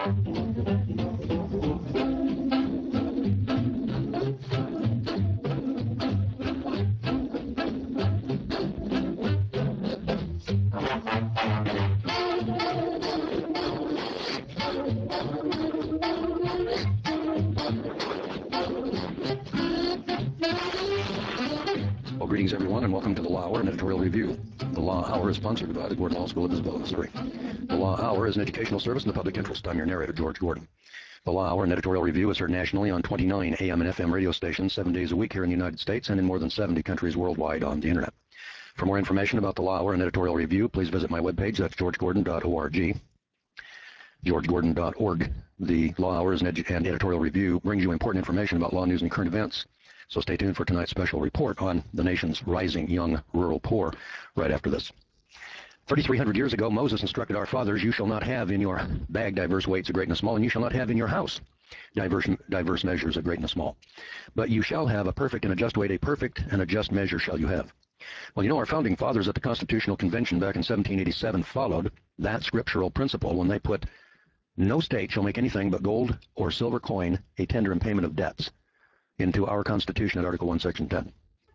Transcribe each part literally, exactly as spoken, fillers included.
Well, greetings, everyone, and welcome to the Law Hour, an editorial review. The Law Hour is sponsored by the Gordon Law School of Isabella, Missouri. The Law Hour is an educational service in the public interest. I'm your narrator, George Gordon. The Law Hour, an editorial review, is heard nationally on twenty-nine A M and F M radio stations seven days a week here in the United States and in more than seventy countries worldwide on the Internet. For more information about the Law Hour and editorial review, please visit my webpage. That's george gordon dot org. george gordon dot org. The Law Hour and, edu- and editorial review brings you important information about law news and current events. So stay tuned for tonight's special report on the nation's rising young rural poor right after this. thirty-three hundred years ago, Moses instructed our fathers, "You shall not have in your bag diverse weights of great and small, and you shall not have in your house diverse, diverse measures of great and small. But you shall have a perfect and a just weight, a perfect and a just measure shall you have." Well, you know, our founding fathers at the Constitutional Convention back in seventeen eighty-seven followed that scriptural principle when they put, "No state shall make anything but gold or silver coin a tender in payment of debts," into our Constitution at Article one, Section ten.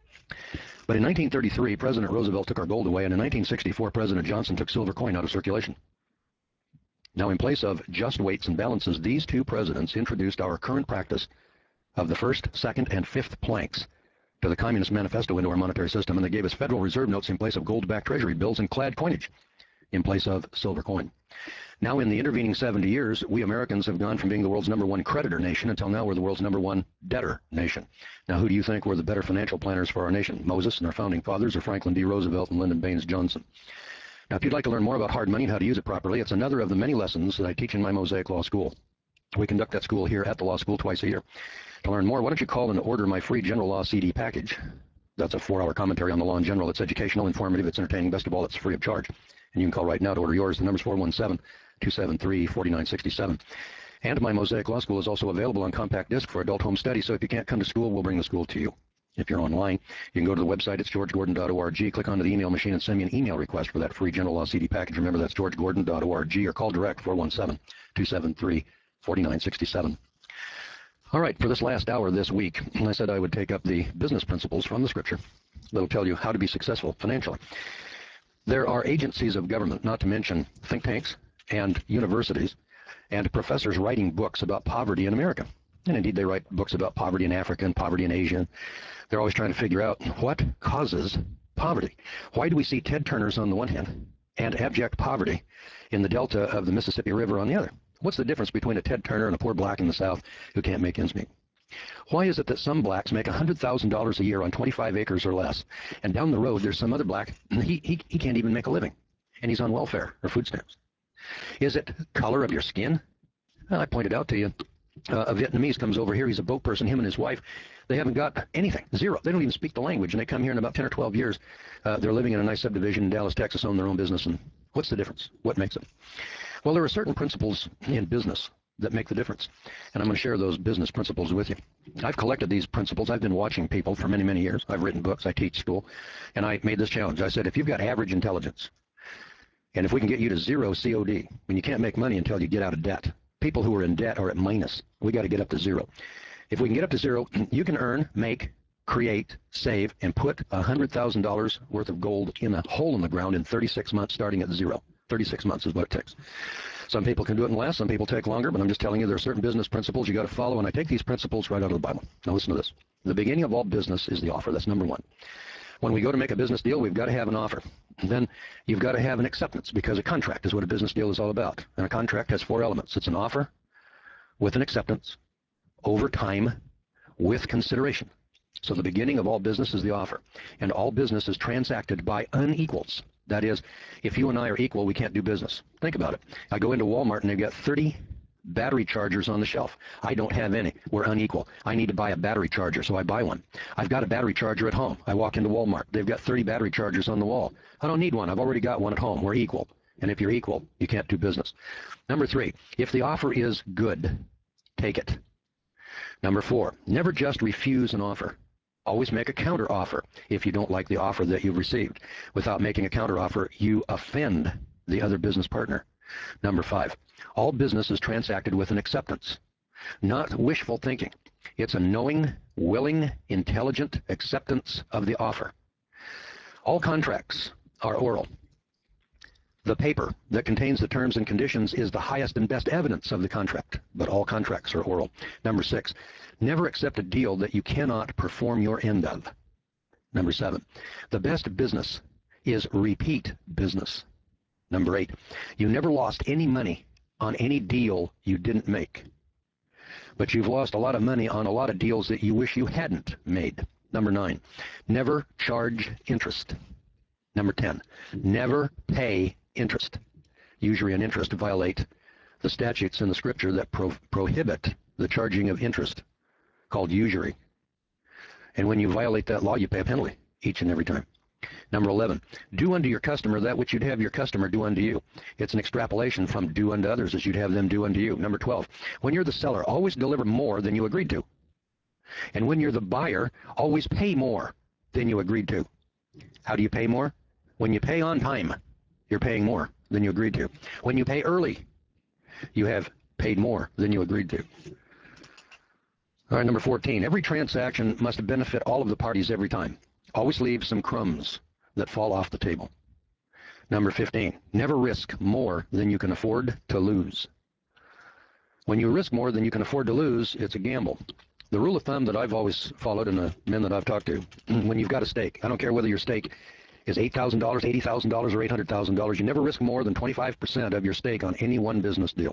But in nineteen thirty-three, President Roosevelt took our gold away, and in nineteen sixty-four, President Johnson took silver coin out of circulation. Now, in place of just weights and balances, these two presidents introduced our current practice of the first, second, and fifth planks to the Communist Manifesto into our monetary system, and they gave us Federal Reserve notes in place of gold-backed Treasury bills and clad coinage in place of silver coin. Now, in the intervening seventy years, we Americans have gone from being the world's number one creditor nation until now we're the world's number one debtor nation. Now, who do you think were the better financial planners for our nation? Moses and our founding fathers, or Franklin D. Roosevelt and Lyndon Baines Johnson? Now, if you'd like to learn more about hard money and how to use it properly, it's another of the many lessons that I teach in my Mosaic Law School. We conduct that school here at the law school twice a year. To learn more, why don't you call and order my free General Law C D package? That's a four-hour commentary on the law in general. It's educational, informative, it's entertaining. Best of all, it's free of charge. And you can call right now to order yours. The number's four one seven, two seven three, four nine six seven. And my Mosaic Law School is also available on compact disc for adult home study. So if you can't come to school, we'll bring the school to you. If you're online, you can go to the website. It's george gordon dot org. Click onto the email machine and send me an email request for that free General Law C D package. Remember, that's george gordon dot org, or call direct four one seven, two seven three, four nine six seven. All right, for this last hour this week, I said I would take up the business principles from the scripture that'll tell you how to be successful financially. There are agencies of government, not to mention think tanks and universities and professors writing books about poverty in America. And indeed, they write books about poverty in Africa and poverty in Asia. They're always trying to figure out what causes poverty. Why do we see Ted Turners on the one hand and abject poverty in the delta of the Mississippi River on the other? What's the difference between a Ted Turner and a poor black in the South who can't make ends meet? Why is it that some blacks make one hundred thousand dollars a year on twenty-five acres or less, and down the road there's some other black, he, he, he can't even make a living, and he's on welfare or food stamps? Is it color of your skin? Well, I pointed out to you, uh, a Vietnamese comes over here, he's a boat person, him and his wife, they haven't got anything, zero. They don't even speak the language, and they come here in about ten or twelve years. Uh, they're living in a nice subdivision in Dallas, Texas, own their own business, and what's the difference? What makes it? Well, there are certain principles in business that make the difference, and I'm going to share those business principles with you. I've collected these principles. I've been watching people for many, many years. I've written books. I teach school, and I made this challenge. I said, if you've got average intelligence, and if we can get you to zero C O D, when you can't make money until you get out of debt, people who are in debt are at minus. We got to get up to zero. If we can get up to zero, you can earn, make, create, save, and put one hundred thousand dollars worth of gold in a hole in the ground in thirty-six months, starting at zero. thirty-six months is what it takes. Some people can do it in less, some people take longer, but I'm just telling you there are certain business principles you got to follow, and I take these principles right out of the Bible. Now listen to this. The beginning of all business is the offer. That's number one. When we go to make a business deal, we've got to have an offer. Then you've got to have an acceptance, because a contract is what a business deal is all about. And a contract has four elements. It's an offer with an acceptance, over time, with consideration. So the beginning of all business is the offer. And all business is transacted by unequals. That is, if you and I are equal, we can't do business. Think about it. I go into Walmart and they've got thirty battery chargers on the shelf. I don't have any. We're unequal. I need to buy a battery charger, so I buy one. I've got a battery charger at home. I walk into Walmart. They've got thirty battery chargers on the wall. I don't need one. I've already got one at home. We're equal. And if you're equal, you can't do business. Number three, if the offer is good, take it. Number four, never just refuse an offer. Always make a counter offer if you don't like the offer that you've received. Without making a counter offer, you offend the other business partner. Number five, all business is transacted with an acceptance, not wishful thinking. It's a knowing, willing, intelligent acceptance of the offer. All contracts are oral. The paper that contains the terms and conditions is the highest and best evidence of the contract, but all contracts are oral. Number six, never accept a deal that you cannot perform your end of. Number seven, the best business is repeat business. Number eight, you never lost any money on any deal you didn't make, but you've lost a lot of money on a lot of deals that you wish you hadn't made. Number nine, never charge interest. Number ten, never pay interest. Usury and interest violate the statutes in the scripture that pro prohibit the charging of interest, called usury. And when you violate that law, you pay a penalty each and every time. Number eleven, do unto your customer that which you'd have your customer do unto you. It's an extrapolation from do unto others as you'd have them do unto you. Number twelve, when you're the seller, always deliver more than you agreed to. And when you're the buyer, always pay more than you agreed to. How do you pay more? When you pay on time, you're paying more than you agreed to. When you pay early, you have paid more than you agreed to. All right, number fourteen, every transaction must benefit all of the parties every time. Always leave some crumbs that fall off the table. Number fifteen, never risk more than you can afford to lose. When you risk more than you can afford to lose, it's a gamble. The rule of thumb that I've always followed and the men that I've talked to, when you've got a stake, I don't care whether your stake is eight thousand dollars, eighty thousand dollars, or eight hundred thousand dollars, you never risk more than twenty-five percent of your stake on any one business deal.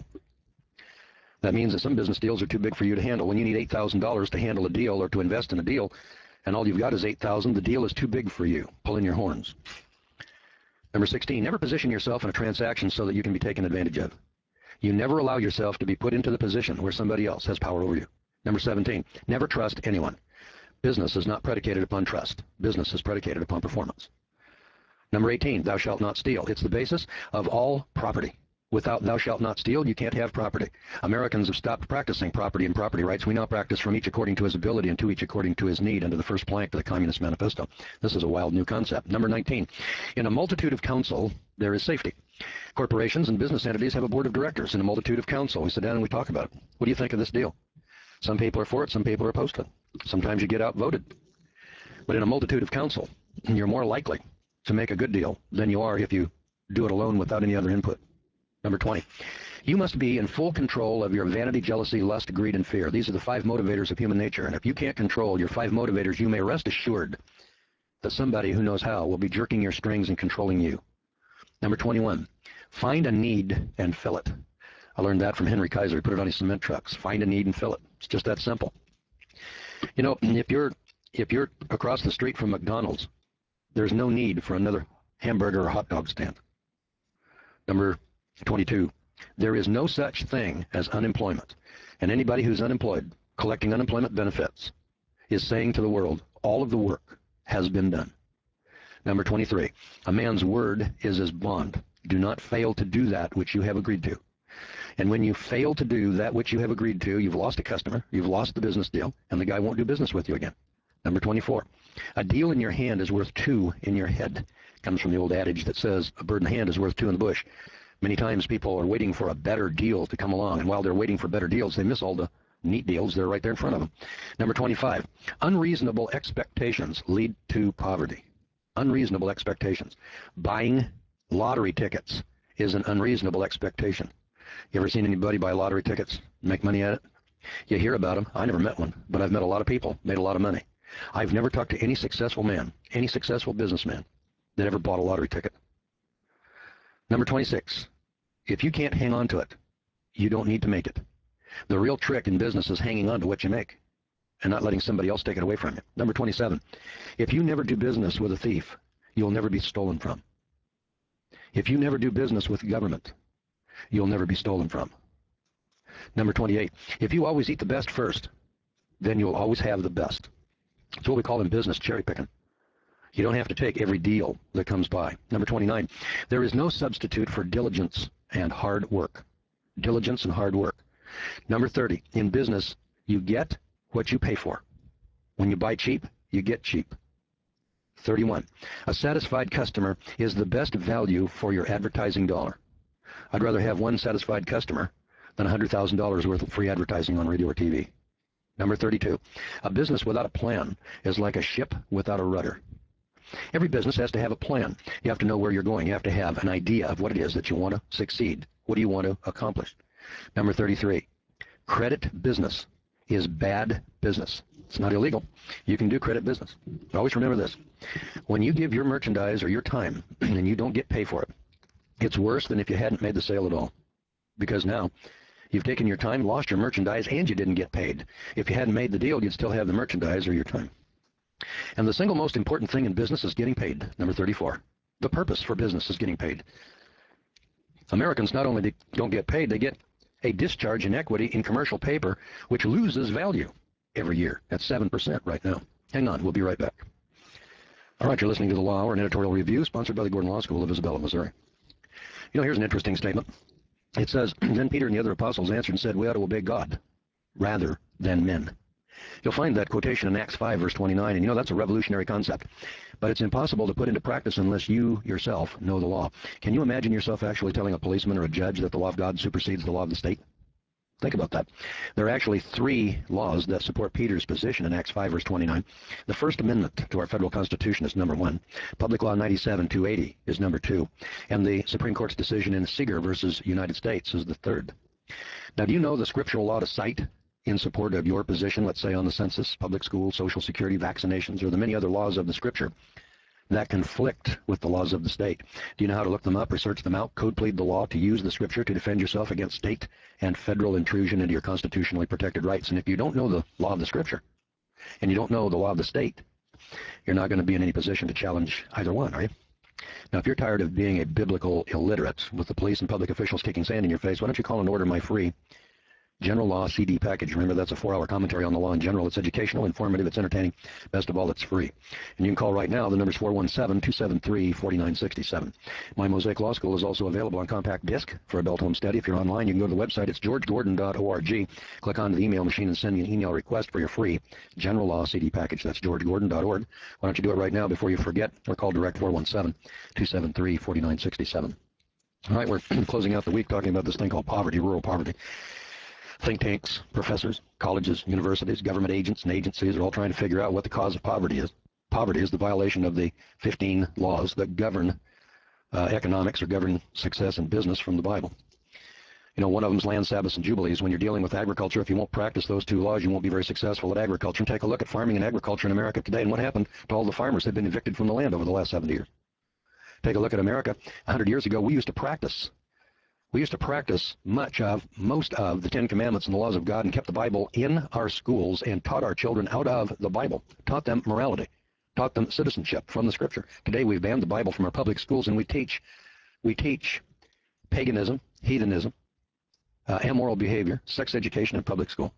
That means that some business deals are too big for you to handle. When you need eight thousand dollars to handle a deal or to invest in a deal, and all you've got is eight thousand dollars, the deal is too big for you. Pull in your horns. Number sixteen, never position yourself in a transaction so that you can be taken advantage of. You never allow yourself to be put into the position where somebody else has power over you. Number seventeen, never trust anyone. Business is not predicated upon trust. Business is predicated upon performance. Number eighteen, thou shalt not steal. It's the basis of all property. Without thou shalt not steal, you can't have property. Americans have stopped practicing property and property rights. We now practice from each according to his ability and to each according to his need, under the first plank of the Communist Manifesto. This is a wild new concept. Number nineteen, in a multitude of counsel, there is safety. Corporations and business entities have a board of directors and a multitude of counsel. We sit down and we talk about it. What do you think of this deal? Some people are for it, some people are opposed to it. Sometimes you get outvoted. But in a multitude of counsel, you're more likely to make a good deal than you are if you do it alone without any other input. Number twenty, you must be in full control of your vanity, jealousy, lust, greed, and fear. These are the five motivators of human nature. And if you can't control your five motivators, you may rest assured that somebody who knows how will be jerking your strings and controlling you. Number twenty-one, find a need and fill it. I learned that from Henry Kaiser. He put it on his cement trucks. Find a need and fill it. It's just that simple. You know, if you're, if you're across the street from McDonald's, there's no need for another hamburger or hot dog stand. Number twenty-two, there is no such thing as unemployment. And anybody who's unemployed, collecting unemployment benefits, is saying to the world, all of the work has been done. Number twenty-three, a man's word is his bond. Do not fail to do that which you have agreed to. And when you fail to do that which you have agreed to, you've lost a customer, you've lost the business deal, and the guy won't do business with you again. Number twenty-four, a deal in your hand is worth two in your head. It comes from the old adage that says a bird in the hand is worth two in the bush. Many times people are waiting for a better deal to come along, and while they're waiting for better deals, they miss all the neat deals that are right there in front of them. Number twenty-five, unreasonable expectations lead to poverty. Unreasonable expectations. Buying lottery tickets is an unreasonable expectation. You ever seen anybody buy lottery tickets, make money at it? You hear about them. I never met one, but I've met a lot of people, made a lot of money. I've never talked to any successful man, any successful businessman that ever bought a lottery ticket. Number twenty-six, if you can't hang on to it, you don't need to make it. The real trick in business is hanging on to what you make and not letting somebody else take it away from you. Number twenty-seven, if you never do business with a thief, you'll never be stolen from. If you never do business with government, you'll never be stolen from. Number twenty-eight, if you always eat the best first, then you'll always have the best. It's what we call in business cherry picking. You don't have to take every deal that comes by. Number twenty-nine, there is no substitute for diligence and hard work. Diligence and hard work. Number thirty, in business, you get what you pay for. When you buy cheap, you get cheap. thirty-one, a satisfied customer is the best value for your advertising dollar. I'd rather have one satisfied customer than one hundred thousand dollars worth of free advertising on radio or T V. Number thirty-two, a business without a plan is like a ship without a rudder. Every business has to have a plan. You have to know where you're going. You have to have an idea of what it is that you want to succeed. What do you want to accomplish? Number thirty-three, credit business is bad business. It's not illegal. You can do credit business. But always remember this. When you give your merchandise or your time and you don't get paid for it, it's worse than if you hadn't made the sale at all. Because now you've taken your time, lost your merchandise, and you didn't get paid. If you hadn't made the deal, you'd still have the merchandise or your time. And the single most important thing in business is getting paid. Number thirty-four. The purpose for business is getting paid. Americans not only don't get paid, they get a discharge in equity in commercial paper, which loses value every year at seven percent right now. Hang on, we'll be right back. All right, you're listening to the Law Hour, an editorial review sponsored by the Gordon Law School of Isabella, Missouri. You know, here's an interesting statement. It says, then Peter and the other apostles answered and said, we ought to obey God rather than men. You'll find that quotation in Acts five, verse twenty-nine, and you know that's a revolutionary concept. But it's impossible to put into practice unless you yourself know the law. Can you imagine yourself actually telling a policeman or a judge that the law of God supersedes the law of the state? Think about that. There are actually three laws that support Peter's position in Acts five, verse twenty-nine. The First Amendment to our federal Constitution is number one. Public Law ninety-seven, two eighty is number two. And the Supreme Court's decision in Seeger versus United States is the third. Now, do you know the scriptural law to cite in support of your position, let's say on the census, public school, Social Security, vaccinations, or the many other laws of the Scripture that conflict with the laws of the state? Do you know how to look them up, research them out, code plead the law to use the Scripture to defend yourself against state and federal intrusion into your constitutionally protected rights? And if you don't know the law of the Scripture and you don't know the law of the state, you're not going to be in any position to challenge either one, are you? Now, if you're tired of being a biblical illiterate with the police and public officials kicking sand in your face, why don't you call and order my free General Law C D package. Remember, that's a four-hour commentary on the law in general. It's educational, informative, it's entertaining. Best of all, it's free. And you can call right now. The number's four one seven, two seven three, four nine six seven. My Mosaic Law School is also available on compact disc for adult home study. If you're online, you can go to the website. It's george gordon dot org. Click on the email machine and send me an email request for your free General Law C D package. That's george gordon dot org. Why don't you do it right now before you forget, or call direct four one seven, two seven three, four nine six seven. All right, we're closing out the week talking about this thing called poverty, rural poverty. Think tanks, professors, colleges, universities, government agents, and agencies are all trying to figure out what the cause of poverty is. Poverty is the violation of the fifteen laws that govern uh, economics or govern success in business from the Bible. You know, one of them is land, Sabbaths, and Jubilees. When you're dealing with agriculture, if you won't practice those two laws, you won't be very successful at agriculture. And take a look at farming and agriculture in America today and what happened to all the farmers that have been evicted from the land over the last seventy years. Take a look at America. one hundred years ago, we used to practice We used to practice much of, most of the Ten Commandments and the laws of God and kept the Bible in our schools and taught our children out of the Bible, taught them morality, taught them citizenship from the Scripture. Today we've banned the Bible from our public schools and we teach, we teach paganism, heathenism, uh, immoral behavior, sex education in public school.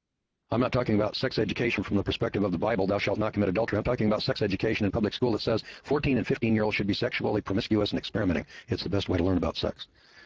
I'm not talking about sex education from the perspective of the Bible, thou shalt not commit adultery. I'm talking about sex education in public school that says fourteen and fifteen-year-olds should be sexually promiscuous and experimenting. It's the best way to learn about sex.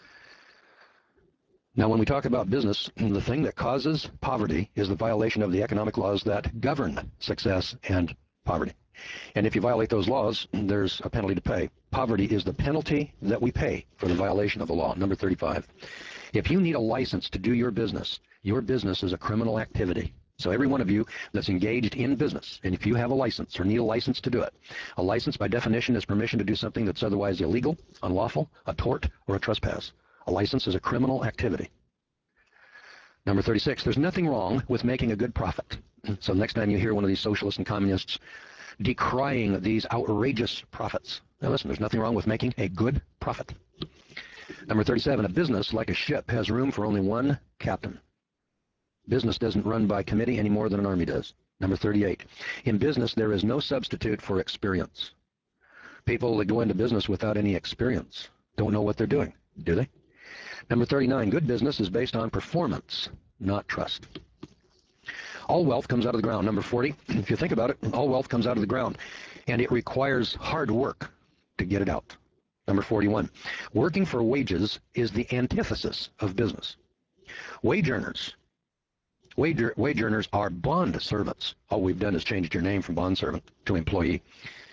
Now, when we talk about business, the thing that causes poverty is the violation of the economic laws that govern success and poverty. And if you violate those laws, there's a penalty to pay. Poverty is the penalty that we pay for the violation of the law. Number thirty-five. If you need a license to do your business, your business is a criminal activity. So every one of you that's engaged in business, and if you have a license or need a license to do it, a license by definition is permission to do something that's otherwise illegal, unlawful, a tort, or a trespass. A license is a criminal activity. Number thirty-six, there's nothing wrong with making a good profit. So next time you hear one of these socialists and communists decrying these outrageous profits, now listen, there's nothing wrong with making a good profit. Number thirty-seven, a business, like a ship, has room for only one captain. Business doesn't run by committee any more than an army does. Number thirty-eight, in business there is no substitute for experience. People that go into business without any experience don't know what they're doing, do they? Number thirty-nine, good business is based on performance, not trust. All wealth comes out of the ground. Number forty, if you think about it, all wealth comes out of the ground, and it requires hard work to get it out. Number forty-one, working for wages is the antithesis of business. Wage earners, wage, wage earners are bond servants. All we've done is changed your name from bond servant to employee.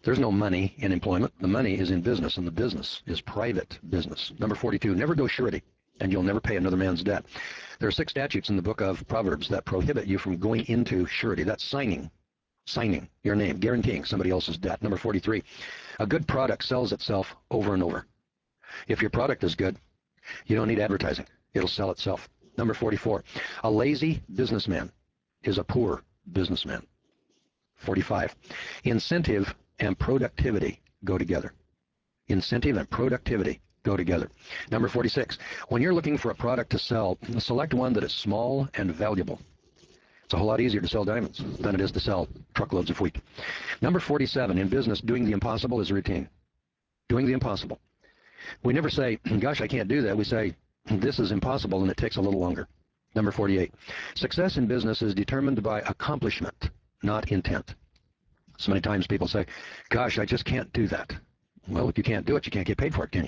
There's no money in employment. The money is in business, and the business is private business. Number forty-two, never go surety, and you'll never pay another man's debt. There are six statutes in the book of Proverbs that prohibit you from going into surety. That's signing, signing your name, guaranteeing somebody else's debt. Number forty-three, a good product sells itself over and over. If your product is good, you don't need advertising. It'll sell itself. Number forty-four, a lazy businessman is a poor businessman. forty-five, incentive and productivity go together. Incentive and productivity go together. Number forty-six, when you're looking for a product to sell, select one that is small and valuable. It's a whole lot easier to sell diamonds than it is to sell truckloads of wheat. Number forty-seven, in business, doing the impossible is routine. Doing the impossible. We never say, gosh, I can't do that. We say, this is impossible, and it takes a little longer. Number forty-eight, success in business is determined by accomplishment, not intent. So many times people say, gosh, I just can't do that. Well, if you can't do it, you can't get paid for it, can you?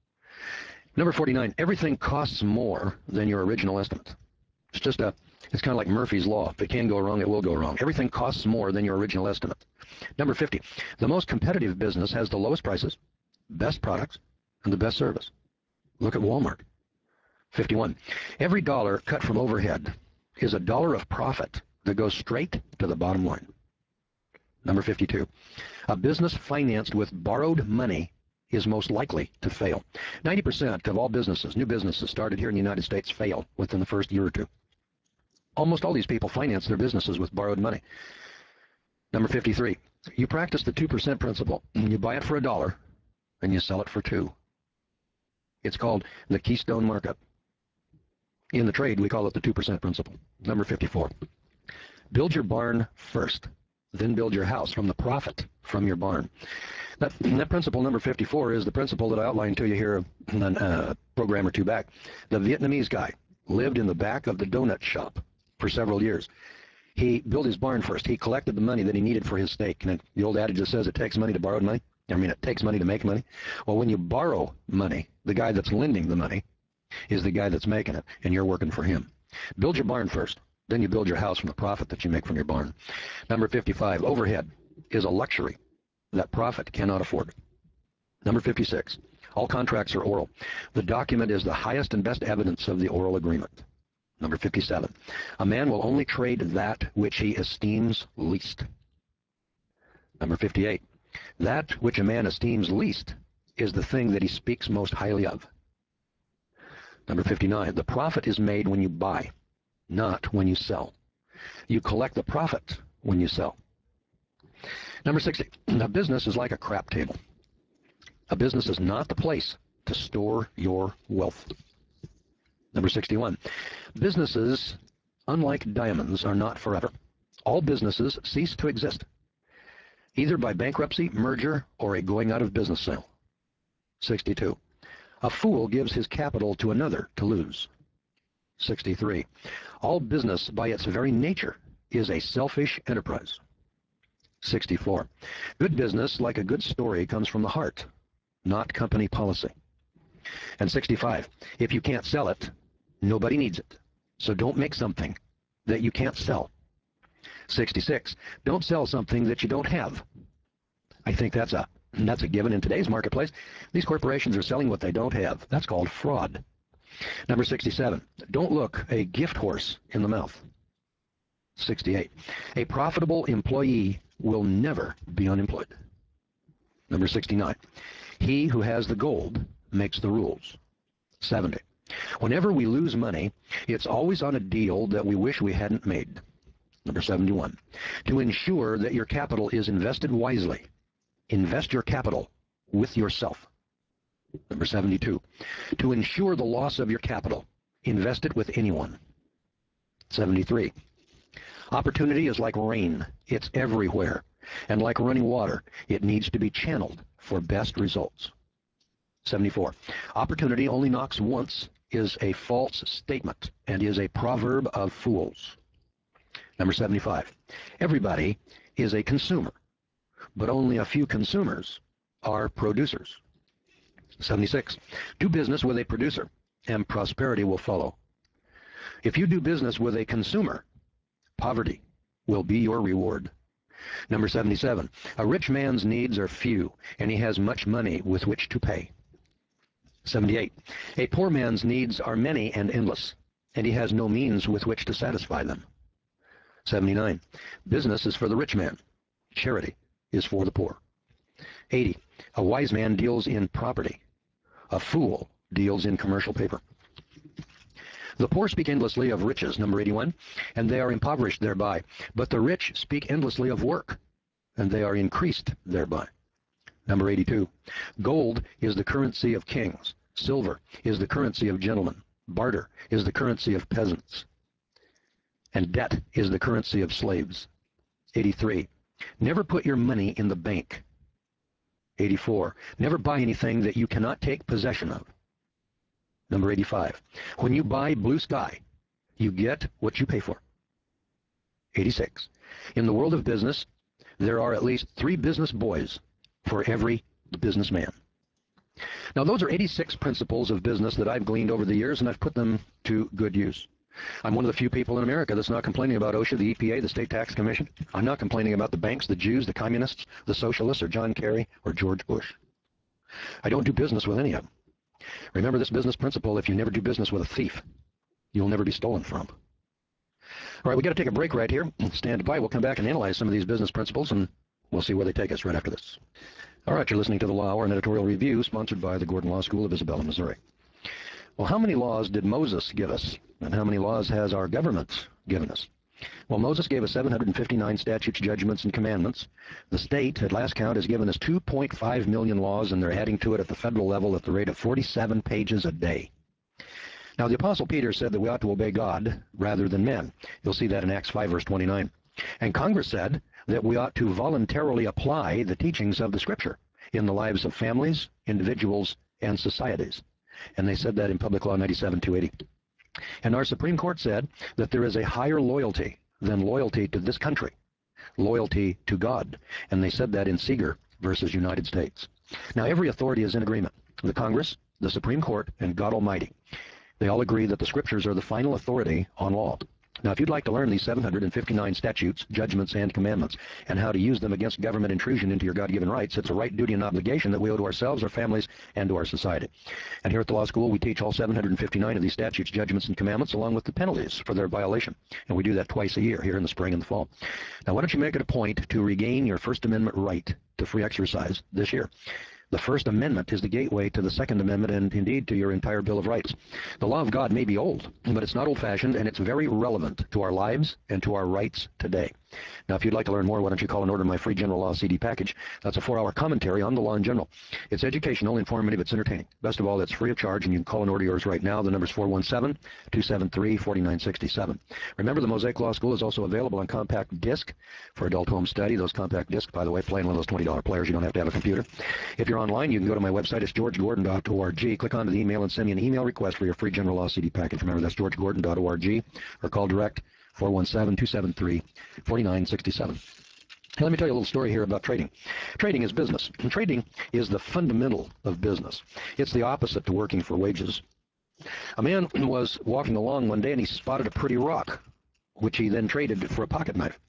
Number forty-nine, everything costs more than your original estimate. It's just a, it's kind of like Murphy's Law. If it can go wrong, it will go wrong. Everything costs more than your original estimate. Number fifty, the most competitive business has the lowest prices, best products, and the best service. Look at Walmart. fifty-one, every dollar cut from overhead is a dollar of profit that goes straight to the bottom line. Number fifty-two, a business financed with borrowed money is most likely to fail. ninety percent of all businesses, new businesses started here in the United States, fail within the first year or two. Almost all these people finance their businesses with borrowed money. Number fifty-three, you practice the two percent principle. You buy it for a dollar, and you sell it for two. It's called the Keystone Markup. In the trade, we call it the two percent principle. Number fifty-four, build your barn first, then build your house from the profit from your barn. That, that principle, number fifty-four, is the principle that I outlined to you here in a uh, program or two back. The Vietnamese guy lived in the back of the donut shop for several years. He built his barn first. He collected the money that he needed for his steak. And the old adage that says it takes money to borrow money, I mean, it takes money to make money. Well, when you borrow money, the guy that's lending the money is the guy that's making it, and you're working for him. Build your barn first. Then you build your house from the profit that you make from your barn. Number fifty-five, overhead is a luxury that profit cannot afford. Number fifty-six, all contracts are oral. The document is the highest and best evidence of the oral agreement. Number fifty-seven, a man will only trade that which he esteems least. Number fifty-eight, that which a man esteems least is the thing that he speaks most highly of. Number fifty-nine, the profit is made when you buy, not when you sell. You collect the profit when you sell. Number sixty, a business is like a crap table. A business is not the place to store your wealth. Number sixty-one, businesses, unlike diamonds, are not forever. All businesses cease to exist, either by bankruptcy, merger, or a going out of business sale. sixty-two, a fool gives his capital to another to lose. sixty-three, all business by its very nature is a selfish enterprise. sixty-four, good business, like a good story, comes from the heart, not company policy. And sixty-five, if you can't sell it, nobody needs it. So don't make something that you can't sell. sixty-six, don't sell something that you don't have. I think that's a that's a given in today's marketplace. These corporations are selling what they don't have. That's called fraud. Number sixty-seven, don't look a gift horse in the mouth. sixty-eight, a profitable employee will never be unemployed. Number sixty-nine, he who has the gold makes the rules. seventy, whenever we lose money, it's always on a deal that we wish we hadn't made. Number seventy-one, to ensure that your capital is invested wisely, invest your capital with yourself. Number seventy-two, to ensure the loss of your capital, invest it with anyone. seventy-three, opportunity is like rain. It's everywhere. And like running water, it needs to be channeled for best results. seventy-four, opportunity only knocks once is a false statement and is a proverb of fools. Number seventy-five, everybody is a consumer, but only a few consumers are producers. seventy-six, do business with a producer, and prosperity will follow. If you do business with a consumer, poverty will be your reward. Number seventy-seven, a rich man's needs are few, and he has much money with which to pay. seventy-eight, a poor man's needs are many and endless, and he has no means with which to satisfy them. seventy-nine, business is for the rich man. Charity is for the poor. eighty, a wise man deals in property. A fool deals in commercial paper. The poor speak endlessly of riches, number eighty-one, and they are impoverished thereby. But the rich speak endlessly of work, and they are increased thereby. Number eighty-two, gold is the currency of kings. Silver is the currency of gentlemen. Barter is the currency of peasants. And debt is the currency of slaves. eighty-three, never put your money in the bank. eighty-four, never buy anything that you cannot take possession of. Number eighty-five, when you buy blue sky, you get what you pay for. eighty-six, in the world of business, there are at least three business boys for every businessman. Now, those are eighty-six principles of business that I've gleaned over the years, and I've put them to good use. I'm one of the few people in America that's not complaining about OSHA, the E P A, the State Tax Commission. I'm not complaining about the banks, the Jews, the communists, the socialists, or John Kerry, or George Bush. I don't do business with any of them. Remember this business principle: if you never do business with a thief, you'll never be stolen from. All right, we got to take a break right here. Stand by. We'll come back and analyze some of these business principles, and we'll see where they take us right after this. All right, you're listening to The Law Hour, an editorial review sponsored by the Gordon Law School of Isabella, Missouri. Well, how many laws did Moses give us, and how many laws has our government given us? Well, Moses gave us seven hundred fifty-nine statutes, judgments, and commandments. The state, at last count, has given us two point five million laws, and they're adding to it at the federal level at the rate of forty-seven pages a day. Now, the Apostle Peter said that we ought to obey God rather than men. You'll see that in Acts five, verse twenty-nine. And Congress said that we ought to voluntarily apply the teachings of the Scripture in the lives of families, individuals, and societies. And they said that in Public Law ninety-seven, two eighty. And our Supreme Court said that there is a higher loyalty than loyalty to this country, loyalty to God. And they said that in Seeger versus United States. Now, every authority is in agreement. The Congress, the Supreme Court, and God Almighty. They all agree that the Scriptures are the final authority on law. Now, if you'd like to learn these seven hundred fifty-nine statutes, judgments, and commandments, and how to use them against government intrusion into your God-given rights, it's a right, duty, and obligation that we owe to ourselves, our families, and to our society. And here at the law school, we teach all seven hundred fifty-nine of these statutes, judgments, and commandments, along with the penalties for their violation. And we do that twice a year, here in the spring and the fall. Now, why don't you make it a point to regain your First Amendment right to free exercise this year? The First Amendment is the gateway to the Second Amendment and, indeed, to your entire Bill of Rights. The law of God may be old, but it's not old-fashioned, and it's very relevant to our lives and to our rights today. Now, if you'd like to learn more, why don't you call and order my free General Law C D package? That's a four-hour commentary on the law in general. It's educational, informative, it's entertaining. Best of all, it's free of charge, and you can call and order yours right now. The number's four one seven, two seven three, four nine six seven. Remember, the Mosaic Law School is also available on compact disc for adult home study. Those compact discs, by the way, play in one of those twenty dollar players. You don't have to have a computer. If you're online, you can go to my website. It's george gordon dot org. Click onto the email and send me an email request for your free General Law C D package. Remember, that's george gordon dot org, or call direct four one seven, two seven three, four nine six seven. Hey, let me tell you a little story here about trading. Trading is business, and trading is the fundamental of business. It's the opposite to working for wages. A man was walking along one day, and he spotted a pretty rock, which he then traded for a pocket knife,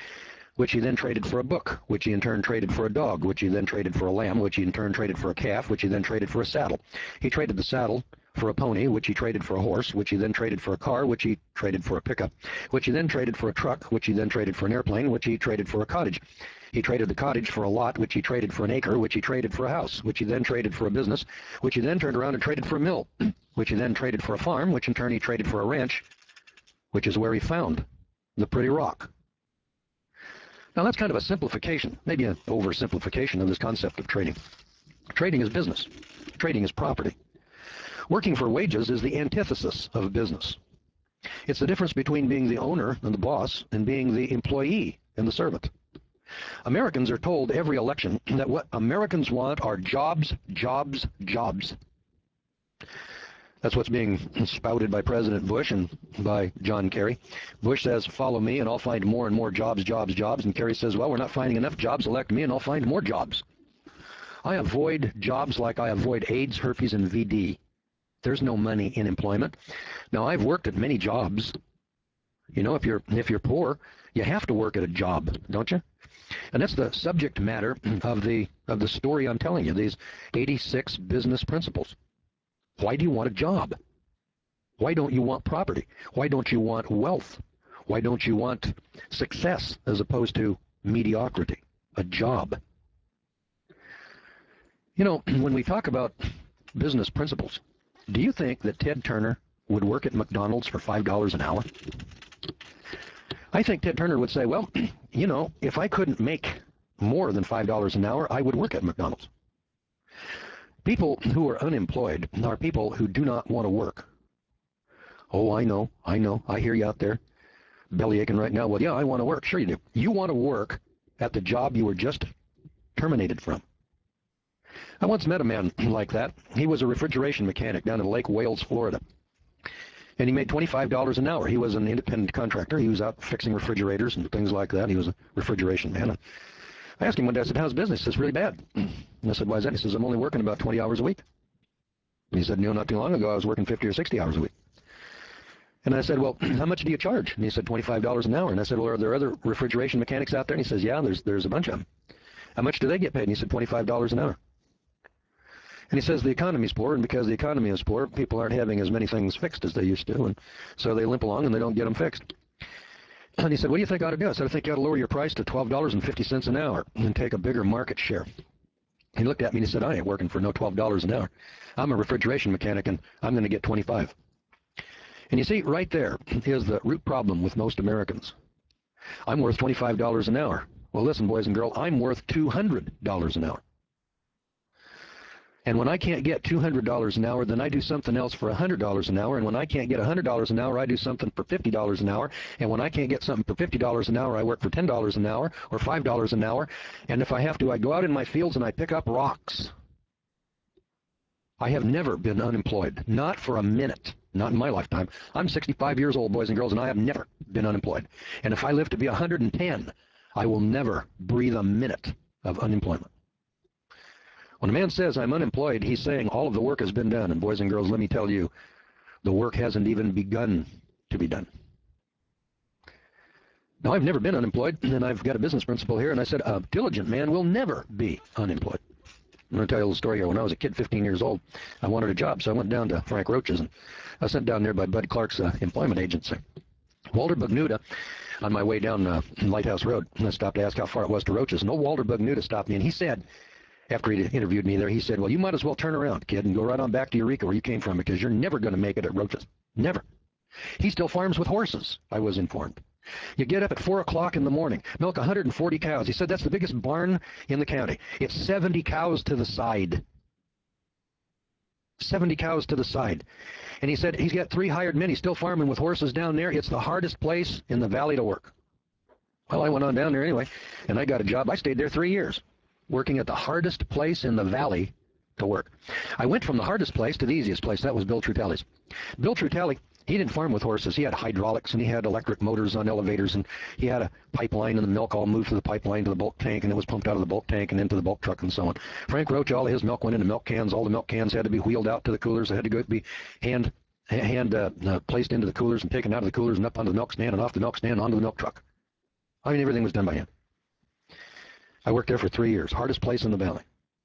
which he then traded for a book, which he in turn traded for a dog, which he then traded for a lamb, which he in turn traded for a calf, which he then traded for a saddle. He traded the saddle for a pony, which he traded for a horse, which he then traded for a car, which he traded for a pickup, which he then traded for a truck, which he then traded for an airplane, which he traded for a cottage. He traded the cottage for a lot, which he traded for an acre, which he traded for a house, which he then traded for a business, which he then turned around and traded for a mill, which he then traded for a farm, which in turn he traded for a ranch, which is where he found the pretty rock. Now, that's kind of a simplification, maybe an oversimplification of this concept of trading. Trading is business. Trading is property. Working for wages is the antithesis of business. It's the difference between being the owner and the boss and being the employee and the servant. Americans are told every election that what Americans want are jobs, jobs, jobs. That's what's being spouted by President Bush and by John Kerry. Bush says, follow me and I'll find more and more jobs, jobs, jobs. And Kerry says, well, we're not finding enough jobs, elect me and I'll find more jobs. I avoid jobs like I avoid AIDS, herpes, and V D. There's no money in employment. Now, I've worked at many jobs, You know, if you're if you're poor, you have to work at a job, don't you? And that's the subject matter of the of the story I'm telling you. These eighty-six business principles. Why do you want a job? Why don't you want property? Why don't you want wealth? Why don't you want success as opposed to mediocrity? A job. You know, when we talk about business principles, do you think that Ted Turner would work at McDonald's for five dollars an hour? I think Ted Turner would say, well, you know, if I couldn't make more than five dollars an hour, I would work at McDonald's. People who are unemployed are people who do not want to work. Oh, I know, I know, I hear you out there, belly aching right now. Well, yeah, I want to work. Sure you do. You want to work at the job you were just terminated from. I once met a man like that. He was a refrigeration mechanic down in Lake Wales, Florida. And he made twenty-five dollars an hour. He was an independent contractor. He was out fixing refrigerators and things like that. He was a refrigeration man. I asked him one day, I said, how's business? He says, really bad. And I said, why is that? He says, I'm only working about twenty hours a week. And he said, you know, not too long ago, I was working fifty or sixty hours a week. And I said, well, how much do you charge? And he said, twenty-five dollars an hour. And I said, well, are there other refrigeration mechanics out there? And he says, yeah, there's, there's a bunch of them. How much do they get paid? And he said, twenty-five dollars an hour. And he says the economy's poor, and because the economy is poor, people aren't having as many things fixed as they used to, and so they limp along and they don't get them fixed. And he said, what do you think I ought to do? I said, I think you ought to lower your price to twelve dollars and fifty cents an hour and take a bigger market share. He looked at me and he said, I ain't working for no twelve dollars an hour. I'm a refrigeration mechanic, and I'm going to get twenty-five. And you see, right there is the root problem with most Americans. I'm worth twenty-five dollars an hour. Well, listen, boys and girls, I'm worth two hundred dollars an hour. And when I can't get two hundred dollars an hour, then I do something else for one hundred dollars an hour. And when I can't get one hundred dollars an hour, I do something for fifty dollars an hour. And when I can't get something for fifty dollars an hour, I work for ten dollars an hour or five dollars an hour. And if I have to, I go out in my fields and I pick up rocks. I have never been unemployed, not for a minute, not in my lifetime. I'm sixty-five years old, boys and girls, and I have never been unemployed. And if I live to be one hundred ten, I will never breathe a minute of unemployment. When a man says I'm unemployed, he's saying all of the work has been done. And boys and girls, let me tell you, the work hasn't even begun to be done. Now, I've never been unemployed, and I've got a business principle here, and I said a diligent man will never be unemployed. I'm going to tell you a little story here. When I was a kid, fifteen years old, I wanted a job, so I went down to Frank Roach's, and I was sent down there by Bud Clark's uh, employment agency. Walter Bugnuda, on my way down uh, Lighthouse Road, I stopped to ask how far it was to Roach's, and old Walter Bugnuda stopped me, and he said, after he interviewed me there, he said, well, you might as well turn around, kid, and go right on back to Eureka where you came from, because you're never going to make it at Roach's. Never. He still farms with horses, I was informed. You get up at four o'clock in the morning, milk one hundred forty cows. He said that's the biggest barn in the county. It's seventy cows to the side. seventy cows to the side. And he said he's got three hired men. He's still farming with horses down there. It's the hardest place in the valley to work. Well, I went on down there anyway, and I got a job. I stayed there three years. Working at the hardest place in the valley to work. I went from the hardest place to the easiest place. That was Bill Trutelli's. Bill Trutelli, he didn't farm with horses. He had hydraulics, and he had electric motors on elevators, and he had a pipeline, and the milk all moved through the pipeline to the bulk tank, and it was pumped out of the bulk tank and into the bulk truck and so on. Frank Roach, all of his milk went into milk cans. All the milk cans had to be wheeled out to the coolers. They had to go be hand, hand uh, uh, placed into the coolers and taken out of the coolers and up onto the milk stand and off the milk stand onto the milk truck. I mean, everything was done by hand. I worked there for three years, hardest place in the valley.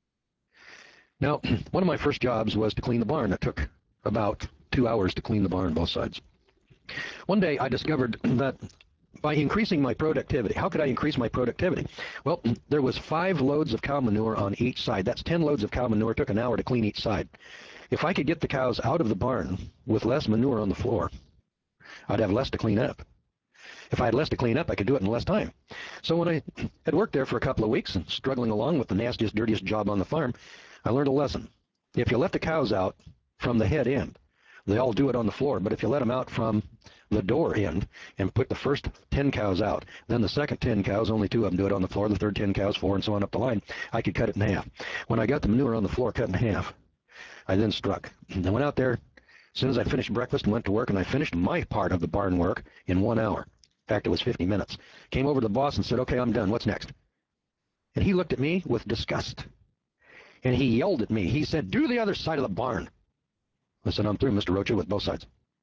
Now, one of my first jobs was to clean the barn. It took about two hours to clean the barn, both sides. One day I discovered that by increasing my productivity, how could I increase my productivity? Well, there was five loads of cow manure on each side. That's ten loads of cow manure. It took an hour to clean each side. If I could get the cows out of the barn with less manure on the floor, I'd have less to clean up. If I had less to clean up, I could do it in less time. So when I had worked there for a couple of weeks and struggling along with the nastiest, dirtiest job on the farm, I learned a lesson. If you let the cows out from the head end, they all do it on the floor. But if you let them out from the door end and put the first ten cows out, then the second ten cows, only two of them do it on the floor, the third ten cows, four, and so on up the line, I could cut it in half. When I got the manure on the floor cut in half, I then struck. I went out there as soon as I finished breakfast and went to work, and I finished my part of the barn work in one hour. In fact, it was fifty minutes. Came over to the boss and said, okay, I'm done. What's next? And he looked at me with disgust. And he yelled at me. He said, do the other side of the barn. I said, I'm through, Mister Rocha, with both sides.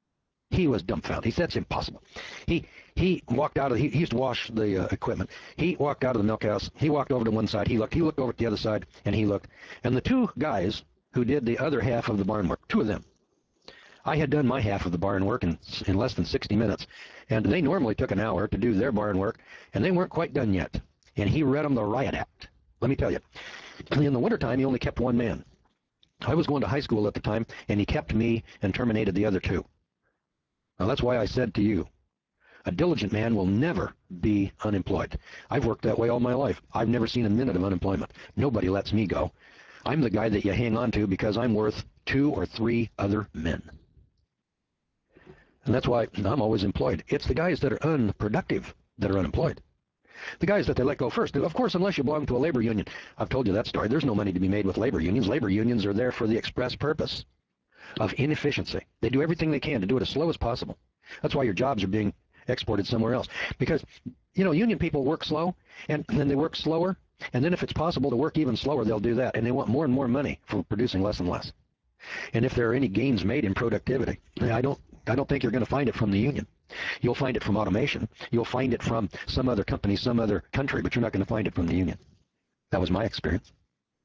He was dumbfounded. He said, "That's impossible." He he walked out of he, he used to wash the uh, equipment. He walked out of the milk house. He walked over to one side. He looked. He looked over at the other side, and he looked. And the two guys who did the other half of the barn work, two of them, I had done my half of the barn work in in less than sixty minutes, and they normally took an hour to do their barn work, and they weren't quite done yet. And he read them the riot act. Let me tell you, in the wintertime, he only kept one man. I was going to high school at the time, and he kept me and terminated the other two. Now, that's why I said to you, a diligent man will never be unemployed. I've worked that way all my life. I've never seen a minute of unemployment. Nobody lets me go. I'm the guy that you hang on to because I'm worth two or three other men. And that's why I'm always employed. It's the guys that are unproductive that are unemployed. The guys that they let go first. Of course, unless you belong to a labor union. I've told you that story. There's no money to be made with labor unions. Labor unions are there for the express purpose of inefficiency. They do everything they can to do it as slow as possible. That's why your jobs are being exported somewhere else. Because, you know, union people work slow, and then they work slower, and then if it's possible to work even slower, they'll do that. And they want more and more money for producing less and less. And if there are any gains made in productivity, I don't, I don't think you're going to find it from the union. You'll find it from automation. You'll find it from some other company, some other country, but you're not going to find it from the union. That was my experience.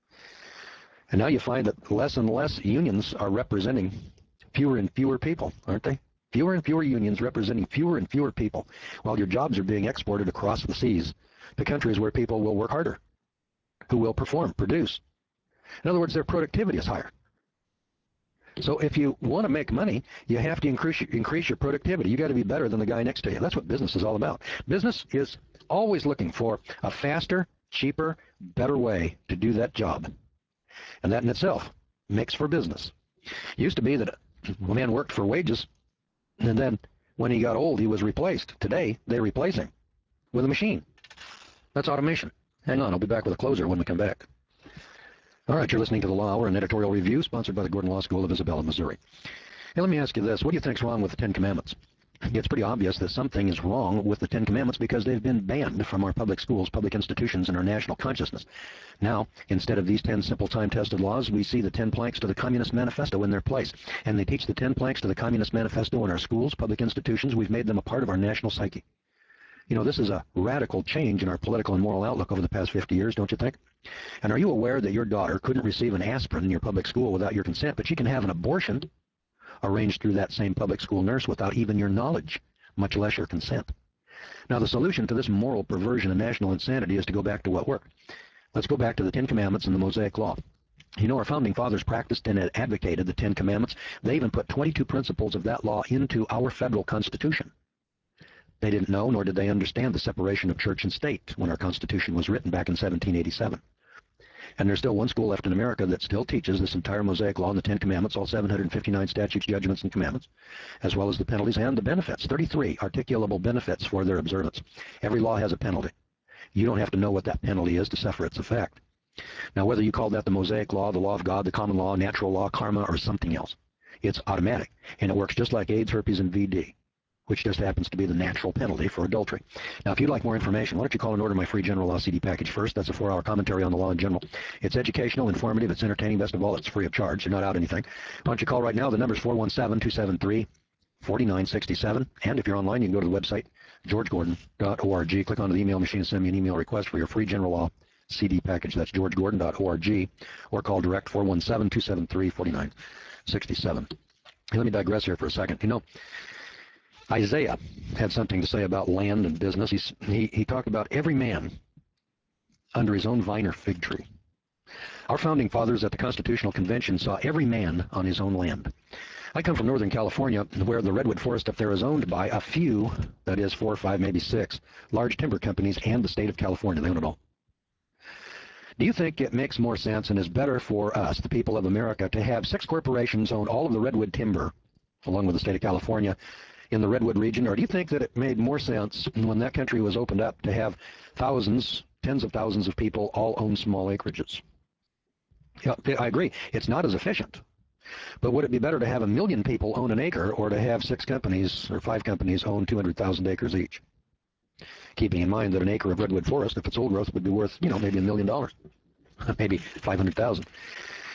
And now you find that less and less unions are representing fewer and fewer people, aren't they? Fewer and fewer unions representing fewer and fewer people, while your jobs are being exported across the seas to countries where people will work harder, who will perform, produce. In other words, their productivity is higher. So if you want to make money, you have to increase your, increase your productivity. You got to be better than the guy next to you. That's what business is all about. Business is always looking for a faster, cheaper, better way to do that job. And that in itself makes for business. It used to be that a man worked for wages, and then when he got old, he was replaced. Today, they replace him with a machine. That's automation. Hang on, I'll be back with a closer when we come back. All right, you're listening to The Law Hour, an editorial review sponsored by the Gordon Law School of Isabella, Missouri. Hey, let me ask you this. What do you think's wrong with the Ten Commandments? It's pretty obvious that something is wrong with the Ten Commandments because they've been banned from our public schools, public institutions, and our national consciousness. Now, instead of these ten simple time-tested laws, we see the ten planks to the Communist Manifesto in their place. And they teach the ten planks to the Communist Manifesto in our schools, public institutions. We've made them a part of our national psyche. You know, this is a radical change in our political and moral outlook over the past fifty years, don't you think? And are you aware that your daughter couldn't receive an aspirin in your public school without your consent, but she can have an abortion arranged through that same public school nurse without even your knowledge, much less your consent? Now, the solution to this moral perversion and national insanity is to go back to what worked. Let's go back to the Ten Commandments and the Mosaic Law. You know, our founding fathers practiced and advocated the Ten Commandments. They even put twenty-two principles of that law into our federal Constitution. They didn't know, nor did they understand, the separation of church and state when our Constitution was written back in seventeen eighty-seven. And there's still one school left in America that still teaches this entire Mosaic Law and the Ten Commandments, all seven hundred fifty-nine statutes, judgments, and commandments, as well as the penalties and the benefits, thirty-three articulable benefits for their observance. Every law has a penalty. You don't have to know what that penalty is to suffer its effect. Now, whether you call that the Mosaic Law, the law of God, the common law, natural law, karma, or something else, it's automatic, and it works just like AIDS, herpes, and V D, which just happens to be the natural penalty for adultery. Now, if you'd like more information, why don't you call and order my free General Law C D package first? That's a four-hour commentary on the law in general. It's educational, informative, it's entertaining. Best of all, it's free of charge. You're not out anything. Why don't you call right now? The number's four one seven, two seven three, four nine six seven. And if you're online, you can go to the website, george gordon dot org. Click onto the email machine and send me an email request for your free General Law C D package. That's george gordon dot org. Or call direct four one seven, two seven three, four nine six seven. Hey, let me digress here for a second. You know, Isaiah had something to say about land and business. He's, he, he talked about every man under his own vine or fig tree. Our founding fathers at the Constitutional Convention saw every man on his own land. I come from Northern California, where the redwood forest up there is owned by a few, that is four or five, maybe six, large timber companies and the state of California. They own it all. Do you think it makes more sense and is better for us, the people of America, to have six corporations own all of the redwood timber, along with the state of California, in the redwood region? Or do you think that it made more sense when that country was opened up to have thousands, tens of thousands of people all own small acreages? Yeah, I agree. It's not as efficient. But would it be better to have a million people own an acre or to have six companies or five companies own two hundred thousand acres each? Keeping in mind that an acre of redwood forest, if it's old growth, would be worth, you know, maybe a million dollars, maybe five hundred thousand.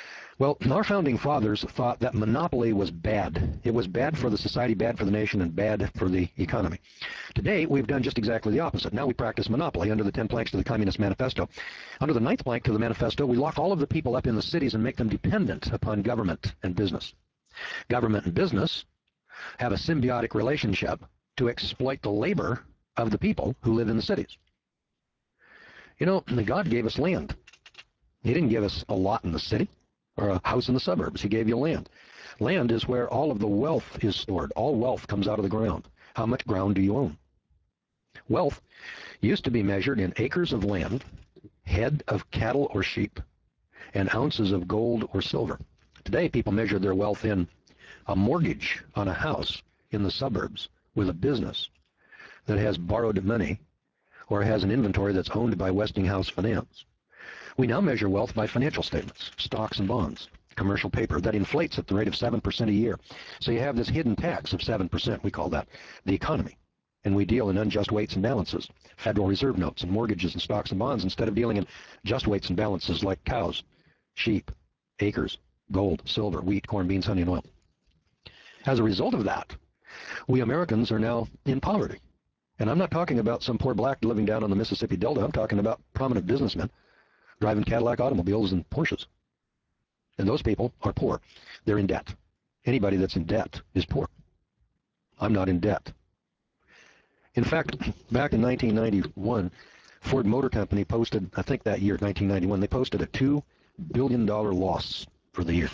Well, our founding fathers thought that monopoly was bad. It was bad for the society, bad for the nation, and bad for the economy. Today, we've done just exactly the opposite. Now we practice monopoly under the ten planks to the Communist Manifesto. Under the ninth plank to the manifesto, we lock all of the people up in the cities and make them dependent upon government and business. Government and business have a symbiotic relationship to exploit the labor of the people who live in the cities. You know, God gave us land. He didn't give us a lot in the city or a house in the suburbs. He gave you land. Land is where all of the wealth is stored. All wealth comes out of the ground. How much ground do you own? Wealth used to be measured in acres of land, head of cattle or sheep, and ounces of gold or silver. Today, people measure their wealth in a mortgage on a house in the suburbs with a business that has borrowed money or has an inventory that's owned by Westinghouse Finance. We now measure wealth by financial statements, stocks and bonds, commercial paper that inflates at the rate of seven percent a year. So you have this hidden tax of seven percent. We call that the economy. And we deal in unjust weights and balances, Federal Reserve notes and mortgages and stocks and bonds, instead of dealing in just weights and balances like cows, sheep, acres, gold, silver, wheat, corn, beans, honey, and oil. As a result of that, we Americans are now in poverty. And I'm not talking about some poor black living down on the Mississippi Delta. I'm talking about prominent businessmen driving Cadillac automobiles and Porsches. And those people are poor. They're in debt. Anybody that's in debt is poor. I'm not in debt. In fact, back in nineteen ninety-one, Ford Motor Company posted, I think that year, nineteen ninety-one, they posted a two billion dollar loss for the year.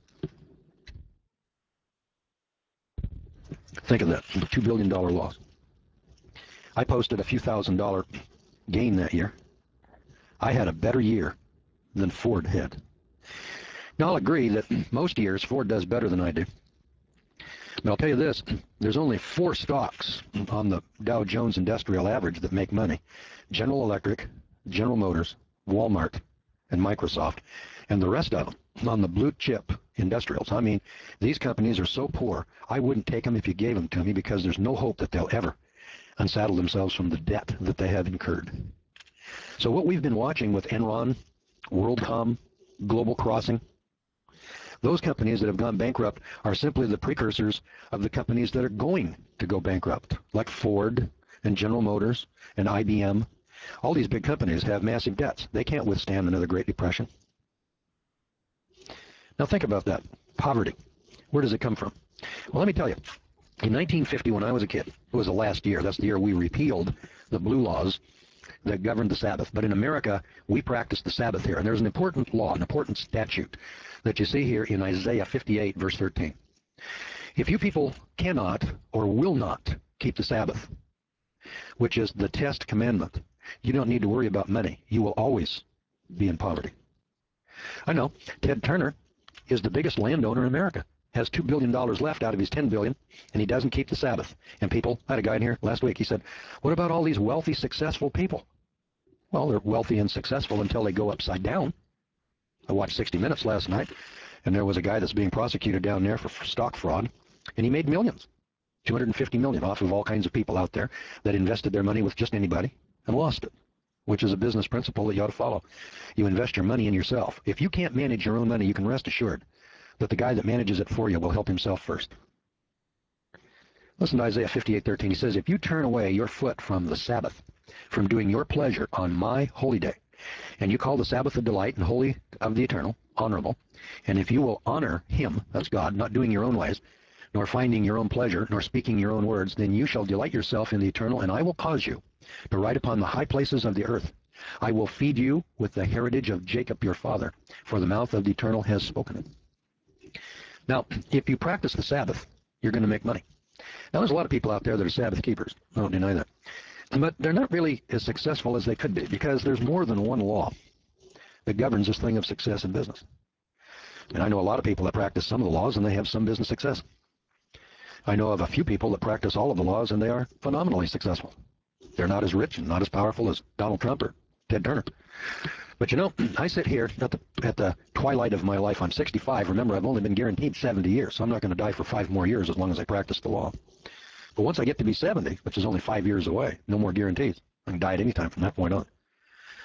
Think of that, a two billion dollar loss. I posted a few thousand dollar gain that year. I had a better year than Ford had. Now, I'll agree that most years Ford does better than I do. But I'll tell you this, there's only four stocks on the Dow Jones Industrial Average that make money. General Electric, General Motors, Walmart, and Microsoft. And the rest of them on the blue chip industrials. I mean, these companies are so poor, I wouldn't take them if you gave them to me, because there's no hope that they'll ever unsaddle themselves from the debt that they have incurred. So what we've been watching with Enron, WorldCom, Global Crossing, those companies that have gone bankrupt are simply the precursors of the companies that are going to go bankrupt, like Ford and General Motors and I B M. All these big companies have massive debts. They can't withstand another Great Depression. Now think about that. Poverty. Where does it come from? Well, let me tell you. In nineteen fifty, when I was a kid, it was the last year. That's the year we repealed the blue laws that governed the Sabbath. But in America, we practice the Sabbath here. And there's an important law, an important statute that you see here in Isaiah fifty-eight, verse thirteen. If you people cannot or will not keep the Sabbath, which is the test commandment, you don't need to worry about money. You will always be in poverty. I know, Ted Turner is the biggest landowner in America, has two billion dollars left out of his ten billion dollars, and he doesn't keep the Sabbath. And people, I had a guy in here last week, he said, what about all these wealthy, successful people? Well, they're wealthy and successful until they go upside down. I watched sixty minutes last night, and there was a guy that's being prosecuted down there for stock fraud, and he made millions, two hundred fifty million dollars off of all kinds of people out there that invested their money with just anybody and lost it, which is a business principle that you ought to follow. You invest your money in yourself. If you can't manage your own money, you can rest assured that the guy that manages it for you will help himself first. Listen to Isaiah fifty-eight thirteen. He says, if you turn away your foot from the Sabbath, from doing your pleasure on my holy day, and you call the Sabbath a delight and holy of the eternal, honorable, and if you will honor him, that's God, not doing your own ways, nor finding your own pleasure, nor speaking your own words, then you shall delight yourself in the eternal, and I will cause you to ride upon the high places of the earth. I will feed you with the heritage of Jacob your father, for the mouth of the eternal has spoken it. Now, if you practice the Sabbath, you're going to make money. Now, there's a lot of people out there that are Sabbath keepers. I don't deny that. But they're not really as successful as they could be, because there's more than one law that governs this thing of success in business. And I know a lot of people that practice some of the laws, and they have some business success. I know of a few people that practice all of the laws, and they are phenomenally successful. They're not as rich and not as powerful as Donald Trump or Ted Turner. But you know, I sit here at the, at the twilight of my life. I'm sixty-five. Remember, I've only been guaranteed seventy years, so I'm not going to die for five more years as long as I practice the law. But once I get to be seventy, which is only five years away, no more guarantees. I can die at any time from that point on.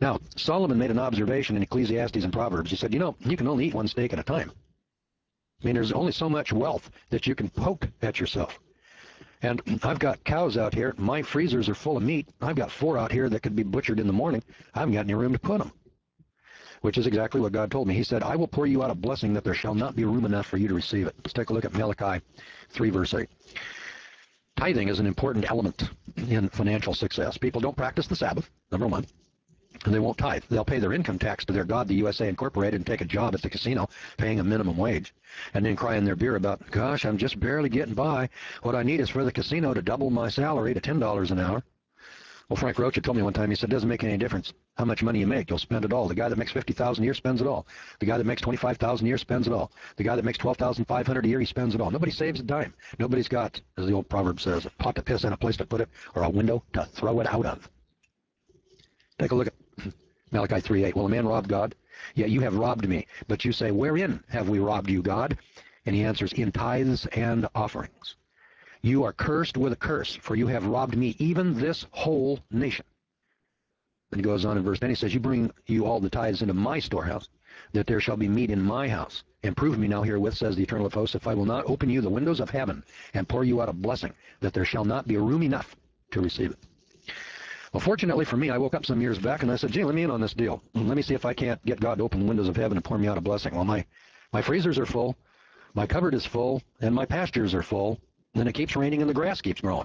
Now, Solomon made an observation in Ecclesiastes and Proverbs. He said, you know, you can only eat one steak at a time. I mean, there's only so much wealth that you can poke at yourself. And I've got cows out here. My freezers are full of meat. I've got four out here that could be butchered in the morning. I haven't got any room to put them, which is exactly what God told me. He said, I will pour you out a blessing that there shall not be room enough for you to receive it. Let's take a look at Malachi three, verse eight. Tithing is an important element in financial success. People don't practice the Sabbath, number one, and they won't tithe. They'll pay their income tax to their God, the U S A Incorporated, and take a job at the casino paying a minimum wage, and then cry in their beer about, gosh, I'm just barely getting by. What I need is for the casino to double my salary to ten dollars an hour. Well, Frank Roach had told me one time, he said, it doesn't make any difference how much money you make. You'll spend it all. The guy that makes fifty thousand dollars a year spends it all. The guy that makes twenty-five thousand dollars a year spends it all. The guy that makes twelve thousand five hundred dollars a year, he spends it all. Nobody saves a dime. Nobody's got, as the old proverb says, a pot to piss and a place to put it, or a window to throw it out of. Take a look at Malachi three eight. Well, a man robbed God. Yet you have robbed me. But you say, wherein have we robbed you, God? And he answers, in tithes and offerings. You are cursed with a curse, for you have robbed me, even this whole nation. Then he goes on in verse ten, he says, you bring you all the tithes into my storehouse, that there shall be meat in my house. And prove me now herewith, says the Eternal of hosts, if I will not open you the windows of heaven and pour you out a blessing, that there shall not be room enough to receive it. Well, fortunately for me, I woke up some years back and I said, gee, let me in on this deal. Let me see if I can't get God to open the windows of heaven and pour me out a blessing. Well, my, my freezers are full, my cupboard is full, and my pastures are full, and it keeps raining and the grass keeps growing.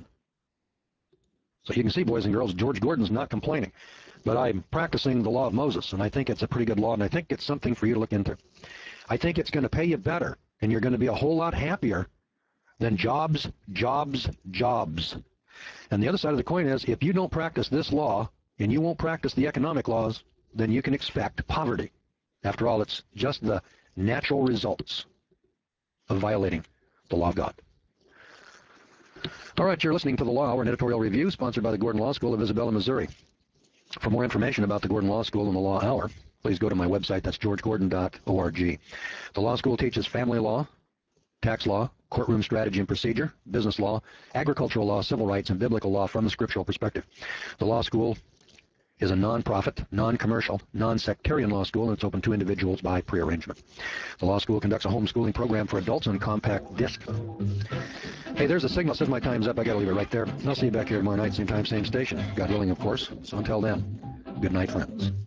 So you can see, boys and girls, George Gordon's not complaining. But I'm practicing the law of Moses, and I think it's a pretty good law, and I think it's something for you to look into. I think it's going to pay you better, and you're going to be a whole lot happier than jobs, jobs, jobs. And the other side of the coin is, if you don't practice this law, and you won't practice the economic laws, then you can expect poverty. After all, it's just the natural results of violating the law of God. All right, you're listening to The Law Hour, an editorial review sponsored by the Gordon Law School of Isabella, Missouri. For more information about the Gordon Law School and the Law Hour, please go to my website. That's george gordon dot org. The law school teaches family law, tax law, courtroom strategy and procedure, business law, agricultural law, civil rights, and biblical law from the scriptural perspective. The law school is a non-profit, non-commercial, non-sectarian law school, and it's open to individuals by pre-arrangement. The law school conducts a homeschooling program for adults on compact disc. Hey, there's a signal. Says my time's up. I gotta leave it right there. I'll see you back here tomorrow night, same time, same station. God willing, of course. So until then, good night, friends.